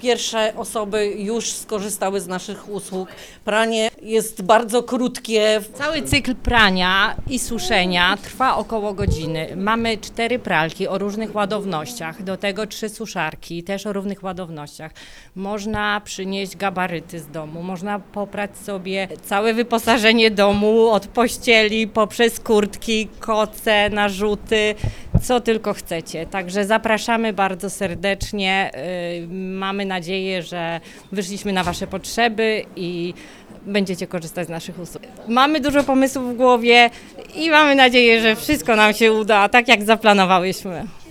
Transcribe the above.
pierwsze osoby już skorzystały z naszych usług. Pranie jest bardzo krótkie. Cały cykl prania i suszenia trwa około godziny. Mamy 4 pralki o różnych ładownościach, do tego 3 suszarki też o różnych ładownościach. Można przynieść gabaryty z domu, można poprać sobie całe wyposażenie domu od pościeli poprzez kurtki, koce, narzuty, co tylko chcecie. Także zapraszamy bardzo serdecznie. Mamy nadzieję, że wyszliśmy na Wasze potrzeby i będziecie korzystać z naszych usług. Mamy dużo pomysłów w głowie i mamy nadzieję, że wszystko nam się uda, tak jak zaplanowałyśmy.